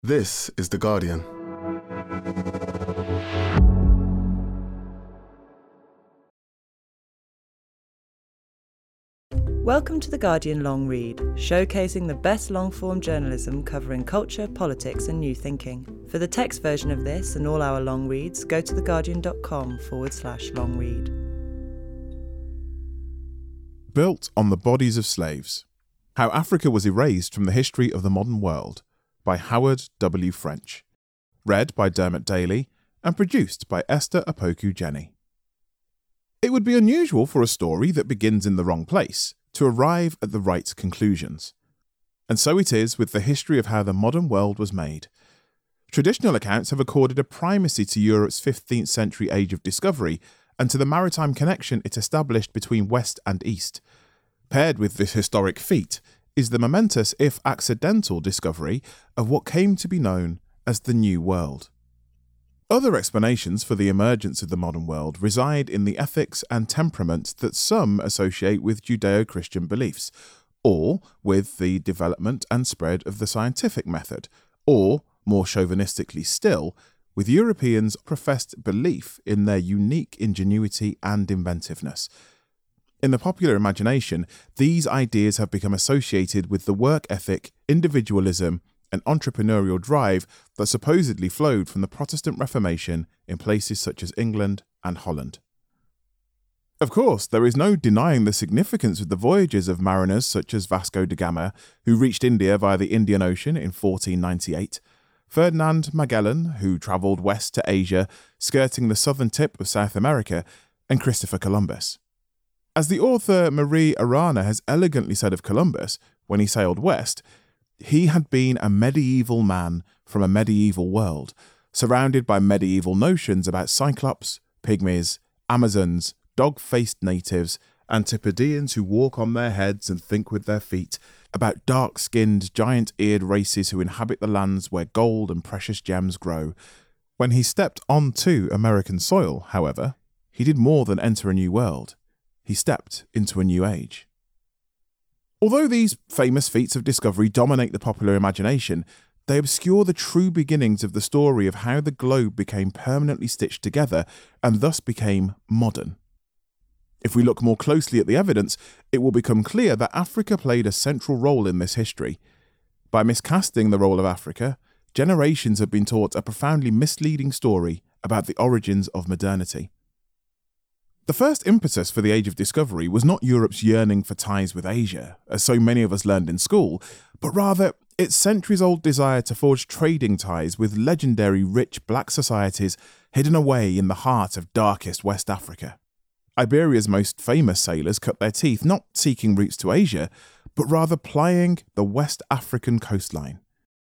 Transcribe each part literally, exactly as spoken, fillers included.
This is The Guardian. Welcome to The Guardian Long Read, showcasing the best long-form journalism covering culture, politics and new thinking. For the text version of this and all our long reads, go to theguardian.com forward slash long read. Built on the Bodies of Slaves: How Africa Was Erased from the History of the Modern World by Howard W. French. Read by Dermot Daly and produced by Esther Opoku Jenny. It would be unusual for a story that begins in the wrong place to arrive at the right conclusions. And so it is with the history of how the modern world was made. Traditional accounts have accorded a primacy to Europe's fifteenth century age of discovery and to the maritime connection it established between West and East. Paired with this historic feat is the momentous, if accidental, discovery of what came to be known as the New World. Other explanations for the emergence of the modern world reside in the ethics and temperament that some associate with Judeo-Christian beliefs, or with the development and spread of the scientific method, or, more chauvinistically still, with Europeans' professed belief in their unique ingenuity and inventiveness. In the popular imagination, these ideas have become associated with the work ethic, individualism, and entrepreneurial drive that supposedly flowed from the Protestant Reformation in places such as England and Holland. Of course, there is no denying the significance of the voyages of mariners such as Vasco da Gama, who reached India via the Indian Ocean in fourteen ninety-eight, Ferdinand Magellan, who travelled west to Asia, skirting the southern tip of South America, and Christopher Columbus. As the author Marie Arana has elegantly said of Columbus, when he sailed west, he had been a medieval man from a medieval world, surrounded by medieval notions about Cyclops, pygmies, Amazons, dog-faced natives, Antipodeans who walk on their heads and think with their feet, about dark-skinned, giant-eared races who inhabit the lands where gold and precious gems grow. When he stepped onto American soil, however, he did more than enter a new world. He stepped into a new age. Although these famous feats of discovery dominate the popular imagination, they obscure the true beginnings of the story of how the globe became permanently stitched together and thus became modern. If we look more closely at the evidence, it will become clear that Africa played a central role in this history. By miscasting the role of Africa, generations have been taught a profoundly misleading story about the origins of modernity. The first impetus for the Age of Discovery was not Europe's yearning for ties with Asia, as so many of us learned in school, but rather its centuries-old desire to forge trading ties with legendary rich black societies hidden away in the heart of darkest West Africa. Iberia's most famous sailors cut their teeth not seeking routes to Asia, but rather plying the West African coastline.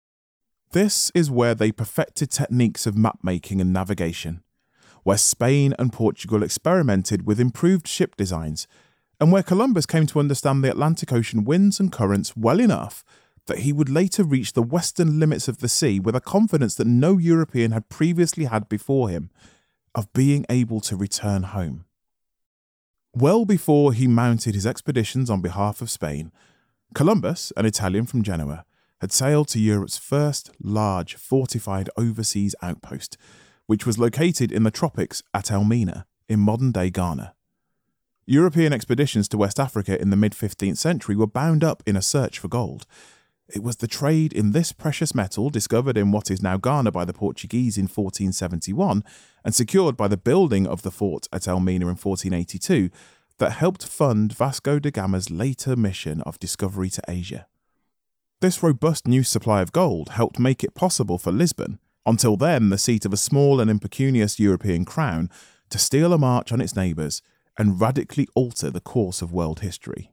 This is where they perfected techniques of map-making and navigation, where Spain and Portugal experimented with improved ship designs, and where Columbus came to understand the Atlantic Ocean winds and currents well enough that he would later reach the western limits of the sea with a confidence that no European had previously had before him, of being able to return home. Well before he mounted his expeditions on behalf of Spain, Columbus, an Italian from Genoa, had sailed to Europe's first large fortified overseas outpost, which was located in the tropics at Elmina, in modern-day Ghana. European expeditions to West Africa in the mid-fifteenth century were bound up in a search for gold. It was the trade in this precious metal, discovered in what is now Ghana by the Portuguese in fourteen seventy-one and secured by the building of the fort at Elmina in fourteen eighty-two, that helped fund Vasco da Gama's later mission of discovery to Asia. This robust new supply of gold helped make it possible for Lisbon, until then the seat of a small and impecunious European crown, to steal a march on its neighbours and radically alter the course of world history.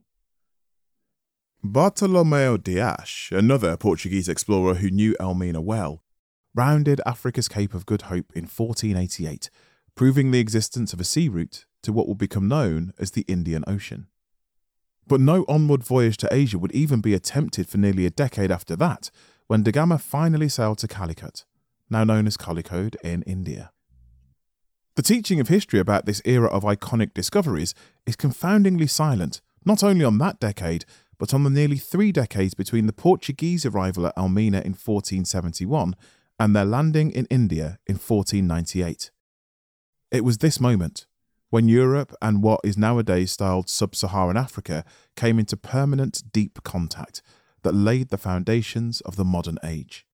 Bartolomeu Dias, another Portuguese explorer who knew Elmina well, rounded Africa's Cape of Good Hope in fourteen eighty-eight, proving the existence of a sea route to what would become known as the Indian Ocean. But no onward voyage to Asia would even be attempted for nearly a decade after that, when da Gama finally sailed to Calicut, now known as Kozhikode in India. The teaching of history about this era of iconic discoveries is confoundingly silent, not only on that decade, but on the nearly three decades between the Portuguese arrival at Elmina in fourteen seventy-one and their landing in India in fourteen ninety-eight. It was this moment, when Europe and what is nowadays styled sub-Saharan Africa came into permanent deep contact, that laid the foundations of the modern age.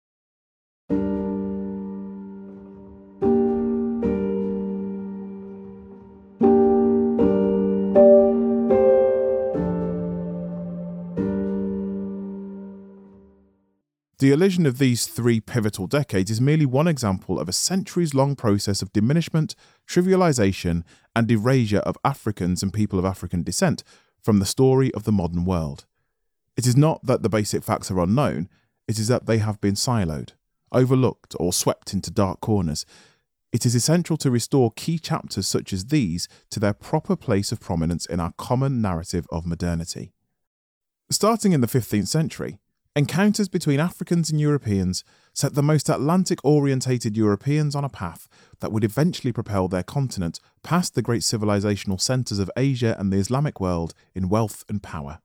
The elision of these three pivotal decades is merely one example of a centuries-long process of diminishment, trivialization, and erasure of Africans and people of African descent from the story of the modern world. It is not that the basic facts are unknown, it is that they have been siloed, overlooked, or swept into dark corners. It is essential to restore key chapters such as these to their proper place of prominence in our common narrative of modernity. Starting in the fifteenth century, encounters between Africans and Europeans set the most Atlantic-orientated Europeans on a path that would eventually propel their continent past the great civilizational centres of Asia and the Islamic world in wealth and power.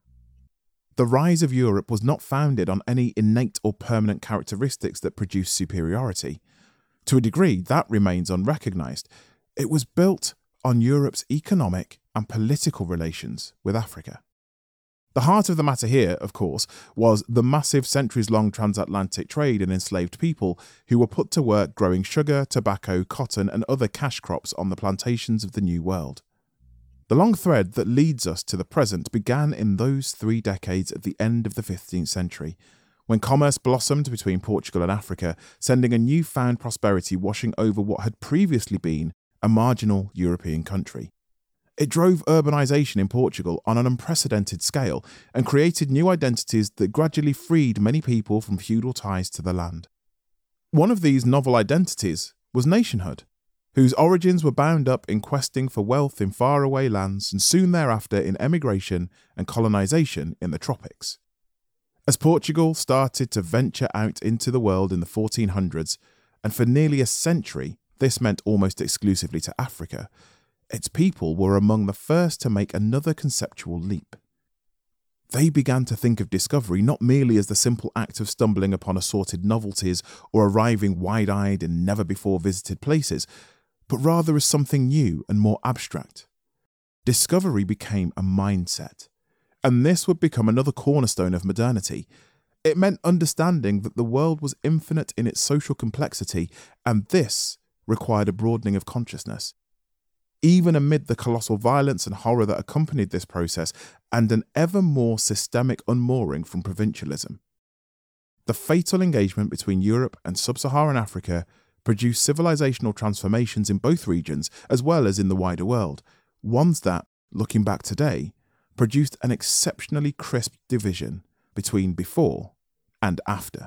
The rise of Europe was not founded on any innate or permanent characteristics that produce superiority. To a degree, that remains unrecognised. It was built on Europe's economic and political relations with Africa. The heart of the matter here, of course, was the massive centuries-long transatlantic trade in enslaved people who were put to work growing sugar, tobacco, cotton and other cash crops on the plantations of the New World. The long thread that leads us to the present began in those three decades at the end of the fifteenth century, when commerce blossomed between Portugal and Africa, sending a newfound prosperity washing over what had previously been a marginal European country. It drove urbanisation in Portugal on an unprecedented scale and created new identities that gradually freed many people from feudal ties to the land. One of these novel identities was nationhood, whose origins were bound up in questing for wealth in faraway lands and soon thereafter in emigration and colonisation in the tropics. As Portugal started to venture out into the world in the fourteen hundreds, and for nearly a century this meant almost exclusively to Africa, its people were among the first to make another conceptual leap. They began to think of discovery not merely as the simple act of stumbling upon assorted novelties or arriving wide-eyed in never-before-visited places, but rather as something new and more abstract. Discovery became a mindset, and this would become another cornerstone of modernity. It meant understanding that the world was infinite in its social complexity, and this required a broadening of consciousness. Even amid the colossal violence and horror that accompanied this process, and an ever more systemic unmooring from provincialism. The fatal engagement between Europe and sub-Saharan Africa produced civilizational transformations in both regions as well as in the wider world, ones that, looking back today, produced an exceptionally crisp division between before and after.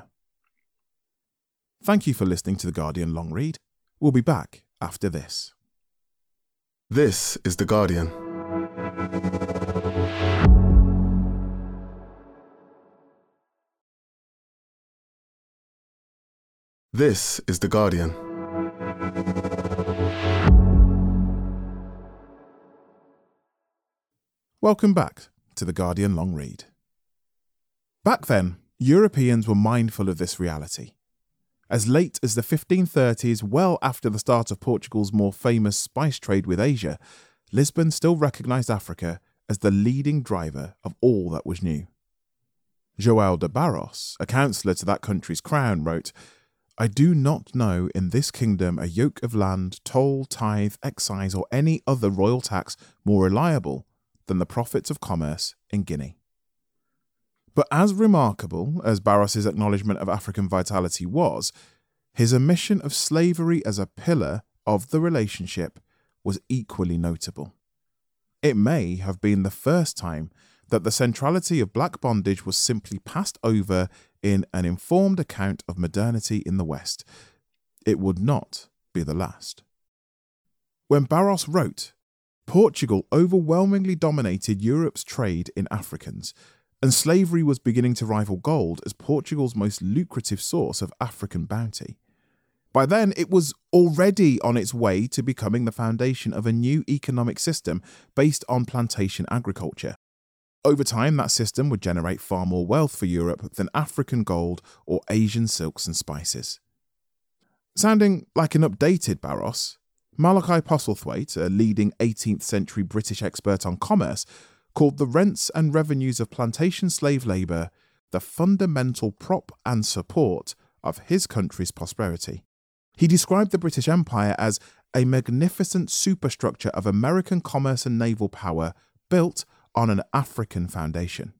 Thank you for listening to The Guardian Long Read. We'll be back after this. This is The Guardian. This is The Guardian. Welcome back to The Guardian Long Read. Back then, Europeans were mindful of this reality. As late as the fifteen thirties, well after the start of Portugal's more famous spice trade with Asia, Lisbon still recognised Africa as the leading driver of all that was new. João de Barros, a councillor to that country's crown, wrote, "I do not know in this kingdom a yoke of land, toll, tithe, excise or any other royal tax more reliable than the profits of commerce in Guinea." But as remarkable as Barros's acknowledgement of African vitality was, his omission of slavery as a pillar of the relationship was equally notable. It may have been the first time that the centrality of black bondage was simply passed over in an informed account of modernity in the West. It would not be the last. When Barros wrote, Portugal overwhelmingly dominated Europe's trade in Africans, and slavery was beginning to rival gold as Portugal's most lucrative source of African bounty. By then, it was already on its way to becoming the foundation of a new economic system based on plantation agriculture. Over time, that system would generate far more wealth for Europe than African gold or Asian silks and spices. Sounding like an updated Barros, Malachi Postlethwaite, a leading eighteenth century British expert on commerce, called the rents and revenues of plantation slave labour the fundamental prop and support of his country's prosperity. He described the British Empire as a magnificent superstructure of American commerce and naval power built on an African foundation.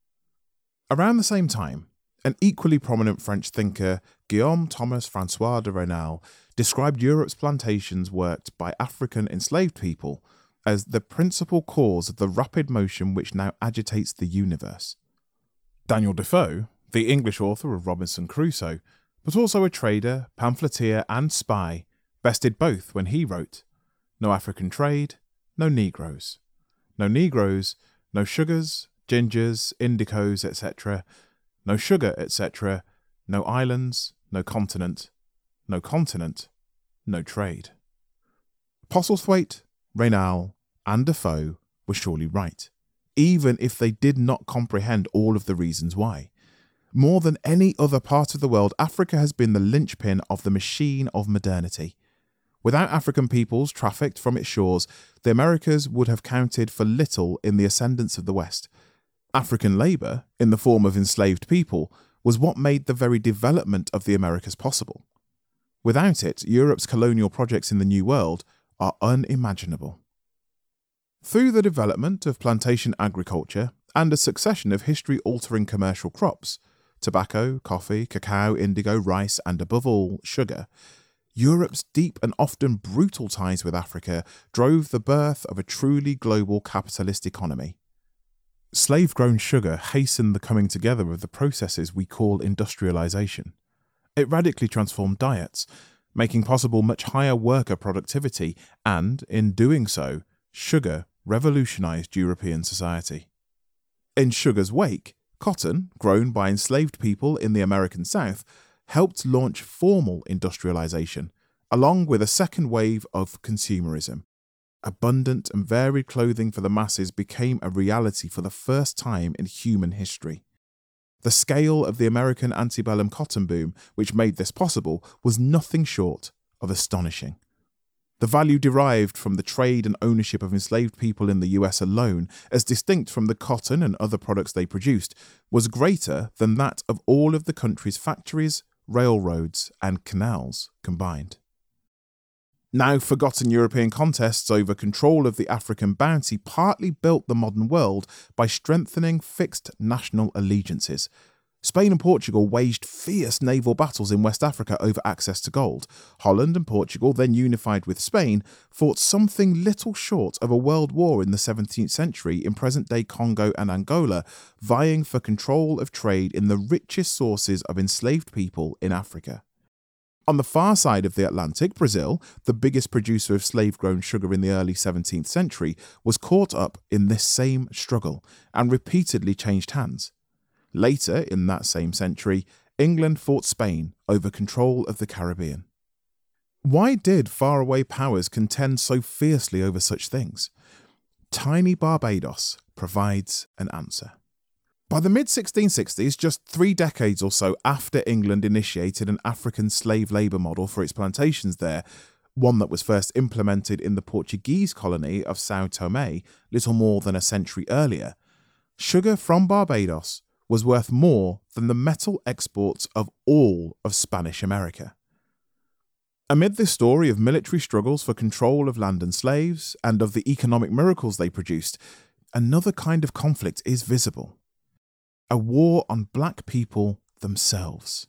Around the same time, an equally prominent French thinker, Guillaume Thomas François de Raynal, described Europe's plantations worked by African enslaved people as the principal cause of the rapid motion which now agitates the universe. Daniel Defoe, the English author of Robinson Crusoe, but also a trader, pamphleteer and spy, bested both when he wrote, "No African trade, no Negroes. No Negroes, no sugars, gingers, indicos, et cetera. No sugar, et cetera. No islands, no continent. No continent, no trade." Postlethwaite, Raynal, and Defoe were surely right, even if they did not comprehend all of the reasons why. More than any other part of the world, Africa has been the linchpin of the machine of modernity. Without African peoples trafficked from its shores, the Americas would have counted for little in the ascendance of the West. African labour, in the form of enslaved people, was what made the very development of the Americas possible. Without it, Europe's colonial projects in the New World are unimaginable. Through the development of plantation agriculture and a succession of history-altering commercial crops, tobacco, coffee, cacao, indigo, rice, and above all, sugar, Europe's deep and often brutal ties with Africa drove the birth of a truly global capitalist economy. Slave-grown sugar hastened the coming together of the processes we call industrialization. It radically transformed diets, making possible much higher worker productivity, and, in doing so, sugar revolutionized European society. In sugar's wake, cotton, grown by enslaved people in the American South, helped launch formal industrialization, along with a second wave of consumerism. Abundant and varied clothing for the masses became a reality for the first time in human history. The scale of the American antebellum cotton boom, which made this possible, was nothing short of astonishing. The value derived from the trade and ownership of enslaved people in the U S alone, as distinct from the cotton and other products they produced, was greater than that of all of the country's factories, railroads, and canals combined. Now forgotten European contests over control of the African bounty partly built the modern world by strengthening fixed national allegiances. Spain and Portugal waged fierce naval battles in West Africa over access to gold. Holland and Portugal, then unified with Spain, fought something little short of a world war in the seventeenth century in present-day Congo and Angola, vying for control of trade in the richest sources of enslaved people in Africa. On the far side of the Atlantic, Brazil, the biggest producer of slave-grown sugar in the early seventeenth century, was caught up in this same struggle and repeatedly changed hands. Later in that same century, England fought Spain over control of the Caribbean. Why did faraway powers contend so fiercely over such things? Tiny Barbados provides an answer. By the mid sixteen sixties, just three decades or so after England initiated an African slave labour model for its plantations there, one that was first implemented in the Portuguese colony of São Tomé little more than a century earlier, sugar from Barbados was worth more than the metal exports of all of Spanish America. Amid this story of military struggles for control of land and slaves, and of the economic miracles they produced, another kind of conflict is visible. A war on black people themselves.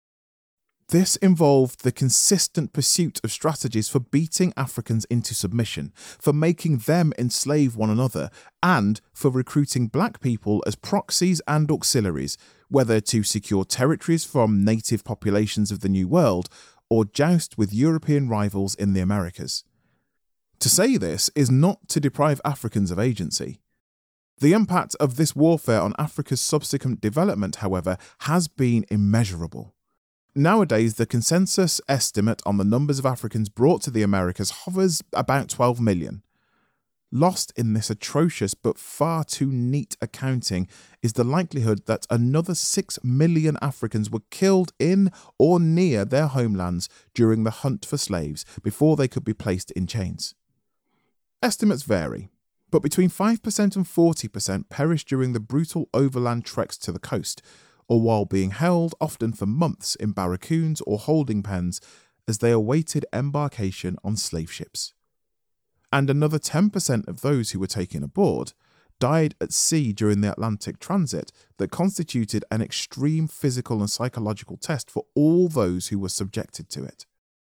This involved the consistent pursuit of strategies for beating Africans into submission, for making them enslave one another, and for recruiting black people as proxies and auxiliaries, whether to secure territories from native populations of the New World or joust with European rivals in the Americas. To say this is not to deprive Africans of agency. The impact of this warfare on Africa's subsequent development, however, has been immeasurable. Nowadays, the consensus estimate on the numbers of Africans brought to the Americas hovers about twelve million. lost in this atrocious but far too neat accounting is the likelihood that another six million Africans were killed in or near their homelands during the hunt for slaves before they could be placed in chains. Estimates vary, but between five percent and forty percent perished during the brutal overland treks to the coast, or while being held, often for months, in barracoons or holding pens as they awaited embarkation on slave ships. And another ten percent of those who were taken aboard died at sea during the Atlantic transit that constituted an extreme physical and psychological test for all those who were subjected to it.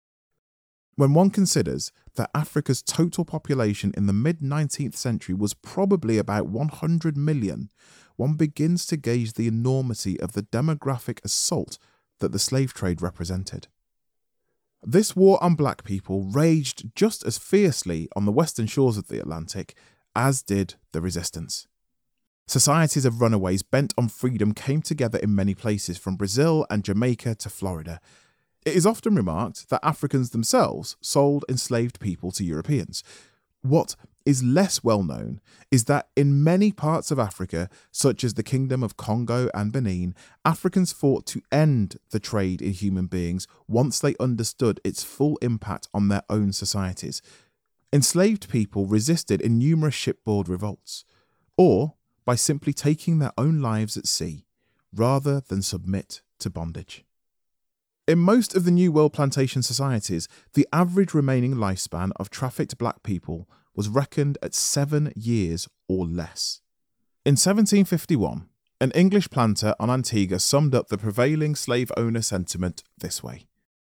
When one considers that Africa's total population in the mid-nineteenth century was probably about one hundred million, one begins to gauge the enormity of the demographic assault that the slave trade represented. This war on black people raged just as fiercely on the western shores of the Atlantic as did the resistance. Societies of runaways bent on freedom came together in many places, from Brazil and Jamaica to Florida. It is often remarked that Africans themselves sold enslaved people to Europeans. What is less well known is that in many parts of Africa, such as the Kingdom of Congo and Benin, Africans fought to end the trade in human beings once they understood its full impact on their own societies. Enslaved people resisted in numerous shipboard revolts, or by simply taking their own lives at sea, rather than submit to bondage. In most of the New World plantation societies, the average remaining lifespan of trafficked black people was reckoned at seven years or less. In seventeen fifty-one, an English planter on Antigua summed up the prevailing slave owner sentiment this way: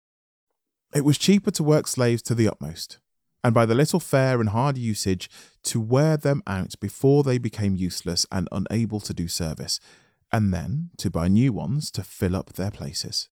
"It was cheaper to work slaves to the utmost, and by the little fare and hard usage to wear them out before they became useless and unable to do service, and then to buy new ones to fill up their places."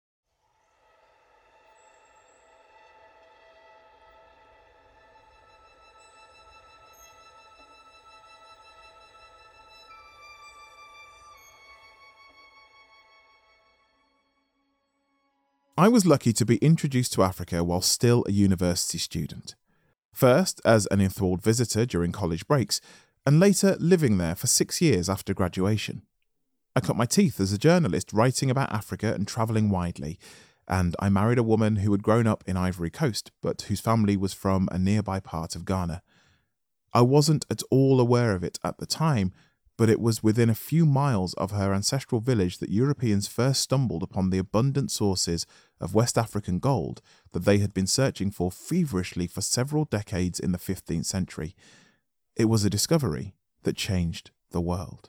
I was lucky to be introduced to Africa while still a university student. First as an enthralled visitor during college breaks, and later living there for six years after graduation. I cut my teeth as a journalist writing about Africa and travelling widely, and I married a woman who had grown up in Ivory Coast, but whose family was from a nearby part of Ghana. I wasn't at all aware of it at the time, but it was within a few miles of her ancestral village that Europeans first stumbled upon the abundant sources of West African gold that they had been searching for feverishly for several decades in the fifteenth century. It was a discovery that changed the world.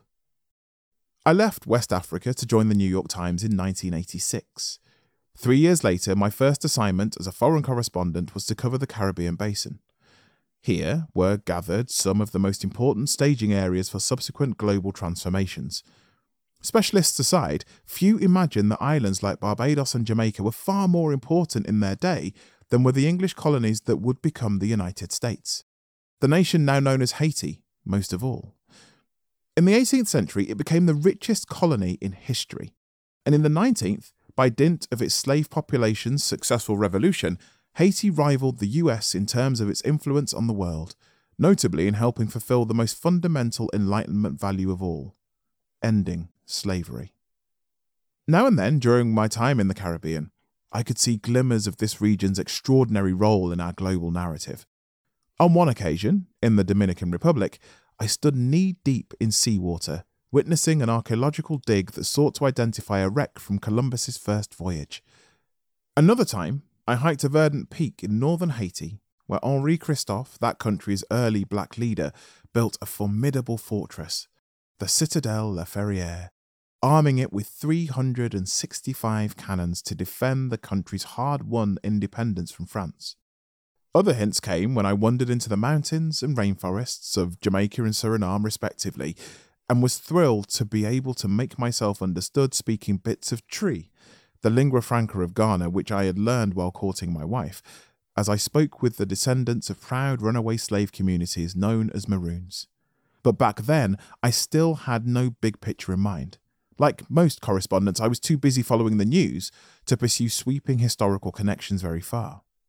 I left West Africa to join the New York Times in nineteen eighty-six. Three years later, my first assignment as a foreign correspondent was to cover the Caribbean basin. Here were gathered some of the most important staging areas for subsequent global transformations. Specialists aside, few imagined that islands like Barbados and Jamaica were far more important in their day than were the English colonies that would become the United States. The nation now known as Haiti, most of all. In the eighteenth century, it became the richest colony in history, and in the nineteenth, by dint of its slave population's successful revolution, Haiti rivaled the U S in terms of its influence on the world, notably in helping fulfill the most fundamental Enlightenment value of all: ending slavery. Now and then, during my time in the Caribbean, I could see glimmers of this region's extraordinary role in our global narrative. On one occasion, in the Dominican Republic, I stood knee-deep in seawater, witnessing an archaeological dig that sought to identify a wreck from Columbus's first voyage. Another time, I hiked a verdant peak in northern Haiti, where Henri Christophe, that country's early black leader, built a formidable fortress, the Citadelle La Ferrière, arming it with three hundred sixty-five cannons to defend the country's hard-won independence from France. Other hints came when I wandered into the mountains and rainforests of Jamaica and Suriname respectively, and was thrilled to be able to make myself understood speaking bits of Twi, the lingua franca of Ghana, which I had learned while courting my wife, as I spoke with the descendants of proud runaway slave communities known as Maroons. But back then, I still had no big picture in mind. Like most correspondents, I was too busy following the news to pursue sweeping historical connections very far.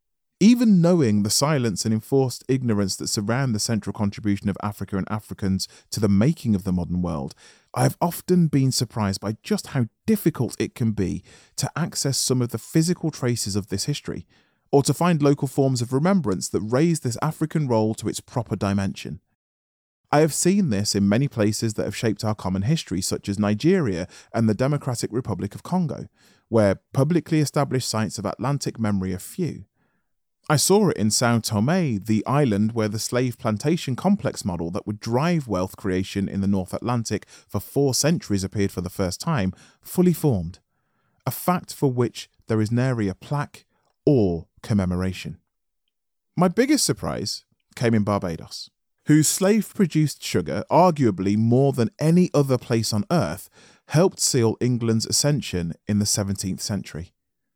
Even knowing the silence and enforced ignorance that surround the central contribution of Africa and Africans to the making of the modern world, I have often been surprised by just how difficult it can be to access some of the physical traces of this history, or to find local forms of remembrance that raise this African role to its proper dimension. I have seen this in many places that have shaped our common history, such as Nigeria and the Democratic Republic of Congo, where publicly established sites of Atlantic memory are few. I saw it in São Tomé, the island where the slave plantation complex model that would drive wealth creation in the North Atlantic for four centuries appeared for the first time, fully formed, a fact for which there is nary a plaque or commemoration. My biggest surprise came in Barbados, whose slave-produced sugar, arguably more than any other place on earth, helped seal England's ascension in the seventeenth century.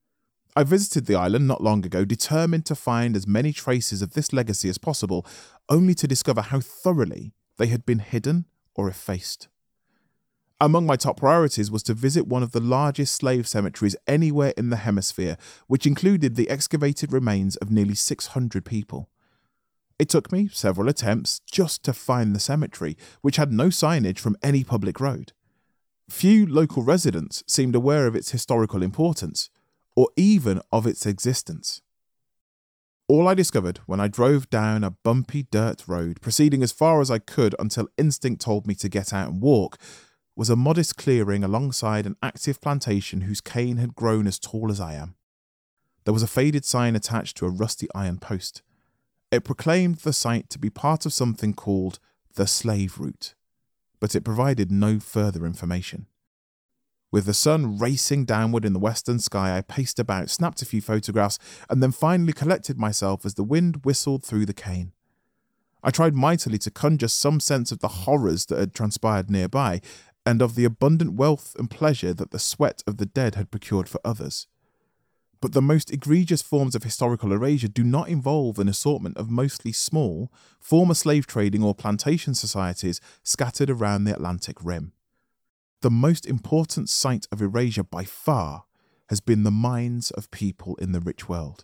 I visited the island not long ago, determined to find as many traces of this legacy as possible, only to discover how thoroughly they had been hidden or effaced. Among my top priorities was to visit one of the largest slave cemeteries anywhere in the hemisphere, which included the excavated remains of nearly six hundred people. It took me several attempts just to find the cemetery, which had no signage from any public road. Few local residents seemed aware of its historical importance, or even of its existence. All I discovered when I drove down a bumpy dirt road, proceeding as far as I could until instinct told me to get out and walk, was a modest clearing alongside an active plantation whose cane had grown as tall as I am. There was a faded sign attached to a rusty iron post. It proclaimed the site to be part of something called the Slave Route, but it provided no further information. With the sun racing downward in the western sky, I paced about, snapped a few photographs, and then finally collected myself as the wind whistled through the cane. I tried mightily to conjure some sense of the horrors that had transpired nearby, and of the abundant wealth and pleasure that the sweat of the dead had procured for others. But the most egregious forms of historical erasure do not involve an assortment of mostly small, former slave trading or plantation societies scattered around the Atlantic rim. The most important site of erasure by far has been the minds of people in the rich world.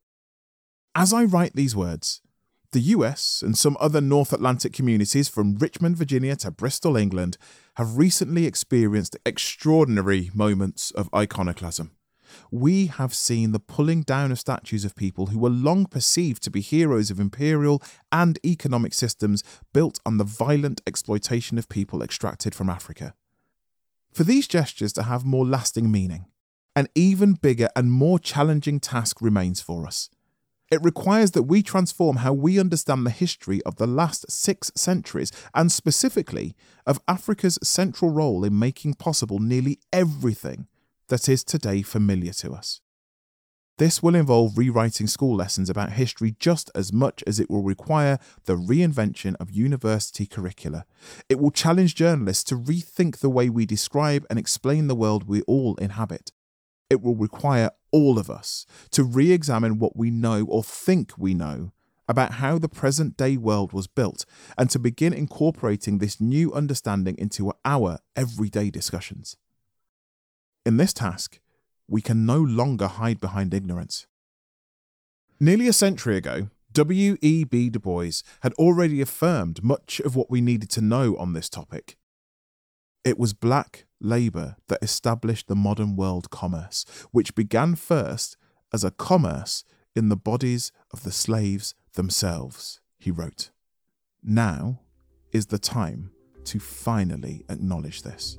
As I write these words, the U S and some other North Atlantic communities from Richmond, Virginia to Bristol, England, have recently experienced extraordinary moments of iconoclasm. We have seen the pulling down of statues of people who were long perceived to be heroes of imperial and economic systems built on the violent exploitation of people extracted from Africa. For these gestures to have more lasting meaning, an even bigger and more challenging task remains for us. It requires that we transform how we understand the history of the last six centuries, and specifically of Africa's central role in making possible nearly everything that is today familiar to us. This will involve rewriting school lessons about history just as much as it will require the reinvention of university curricula. It will challenge journalists to rethink the way we describe and explain the world we all inhabit. It will require all of us to re-examine what we know or think we know about how the present-day world was built, and to begin incorporating this new understanding into our everyday discussions. In this task, we can no longer hide behind ignorance. Nearly a century ago, W E B Du Bois had already affirmed much of what we needed to know on this topic. It was black labour that established the modern world commerce, which began first as a commerce in the bodies of the slaves themselves, he wrote. Now is the time to finally acknowledge this.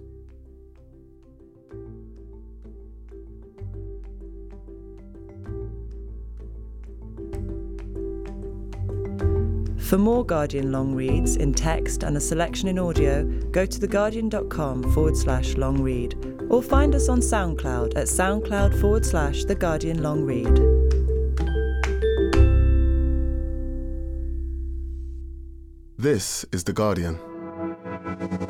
For more Guardian long reads in text and a selection in audio, go to theguardian.com forward slash long read, or find us on SoundCloud at soundcloud forward slash The Guardian Long Read. This is The Guardian.